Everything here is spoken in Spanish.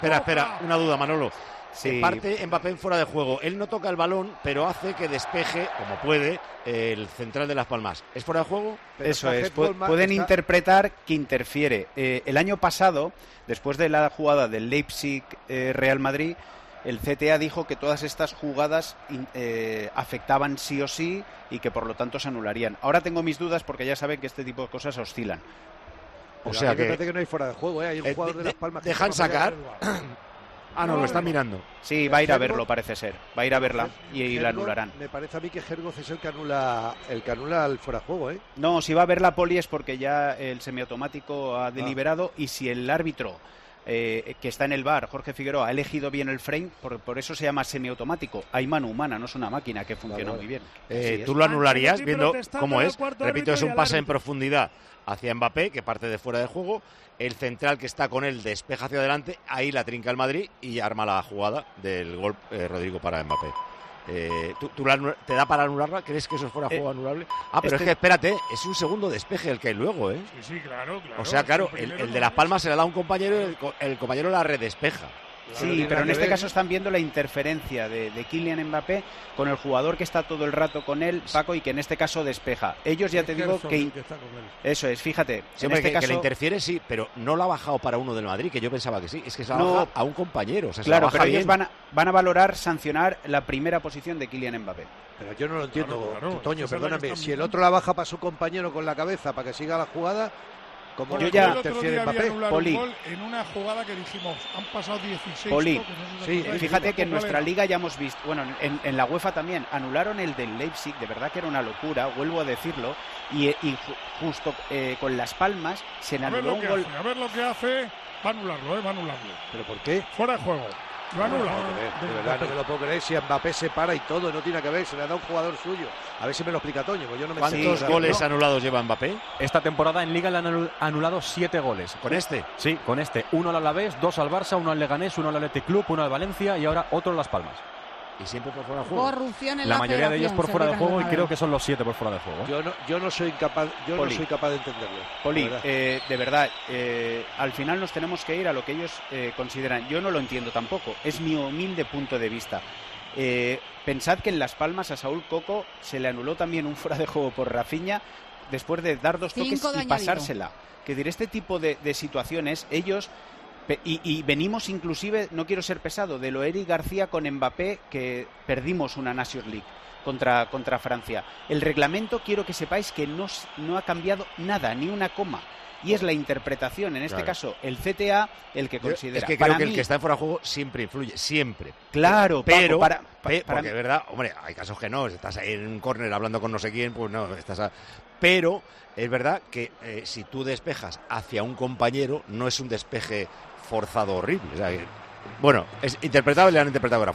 Espera, una duda, Manolo. Sí. Parte Mbappé en fuera de juego. Él no toca el balón, pero hace que despeje, como puede, el central de Las Palmas. ¿Es fuera de juego? Eso es. Pueden interpretar que interfiere. El año pasado, después de la jugada del Leipzig-Real Madrid, el CTA dijo que todas estas jugadas afectaban sí o sí y que por lo tanto se anularían. Ahora tengo mis dudas porque ya saben que este tipo de cosas oscilan. O sea que... me parece que no hay fuera de juego, hay un jugador de Las Palmas que dejan sacar. Lo están mirando. Sí, va a ir a verlo, parece ser. Va a ir a verla y la anularán. Me parece a mí que Gergoz es el que anula el fuera de juego, ¿eh? No, si va a ver la poli es porque ya el semiautomático ha deliberado y si el árbitro que está en el VAR, Jorge Figueroa, ha elegido bien el frame, por eso se llama semiautomático. Hay mano humana, no es una máquina que funciona muy bien. ¿Tú lo anularías viendo cómo es? Repito, es un pase en profundidad hacia Mbappé, que parte de fuera de juego. El central que está con él despeja hacia adelante, ahí la trinca el Madrid y arma la jugada del gol Rodrigo para Mbappé. ¿Te da para anularla? ¿Crees que eso fuera juego anulable? Pero es que espérate, es un segundo despeje el que hay luego, ¿eh? Sí, claro. O sea, claro, el de Las Palmas se le da a un compañero y el compañero la redespeja. Sí, pero en este caso están viendo la interferencia de Kylian Mbappé con el jugador que está todo el rato con él, Paco, y que en este caso despeja. Ellos ya te digo que... Eso es, fíjate. En este caso... que le interfiere, sí, pero no lo ha bajado para uno del Madrid, que yo pensaba que sí. Es que se ha bajado a un compañero. O sea, claro, pero ellos van a valorar sancionar la primera posición de Kylian Mbappé. Pero yo no lo entiendo, Toño, perdóname. Si el otro la baja para su compañero con la cabeza para que siga la jugada... Como yo ya interfiere Mbappé, Poli. Un gol en una jugada que dijimos, han pasado 16. Poli, sí, fíjate que en nuestra liga ya hemos visto, bueno, en la UEFA también, anularon el del Leipzig, de verdad que era una locura, vuelvo a decirlo, y justo con Las Palmas se le anuló un gol. A ver lo que hace, va a anularlo, va a anularlo. ¿Pero por qué? Fuera de juego. Lo anula. De verdad, no me lo puedo creer. Si Mbappé se para y todo, no tiene que ver. Se le ha dado un jugador suyo. A ver si me lo explica Toño. Pues yo no me ¿Cuántos goles anulados lleva Mbappé? Esta temporada en Liga le han anulado 7 goles. ¿Con este? Sí, con este. 1 al Alavés, 2 al Barça, 1 al Leganés, 1 al Athletic Club, 1 al Valencia y ahora otro en Las Palmas. Y siempre por fuera de juego. Corrupción en la mayoría de ellos por fuera de juego y creo que son los 7 por fuera de juego. Yo no soy capaz de entenderlo. Poli, de verdad, al final nos tenemos que ir a lo que ellos consideran. Yo no lo entiendo tampoco. Es mi humilde punto de vista. Pensad que en Las Palmas a Saúl Coco se le anuló también un fuera de juego por Rafinha después de dar 2 toques y pasársela. Que diré, este tipo de situaciones, ellos... Y venimos inclusive, no quiero ser pesado, de lo Eric García con Mbappé, que perdimos una Nations League contra Francia. El reglamento, quiero que sepáis que no ha cambiado nada, ni una coma. Y es la interpretación, en este caso, el CTA, el que considera. Es que creo que el que está en fuera de juego siempre influye, siempre. Claro, pero Paco, porque es verdad, hombre, hay casos que no, estás ahí en un córner hablando con no sé quién, pues no, pero es verdad que si tú despejas hacia un compañero, no es un despeje forzado horrible. O sea, bueno, es interpretable, le han interpretado ahora.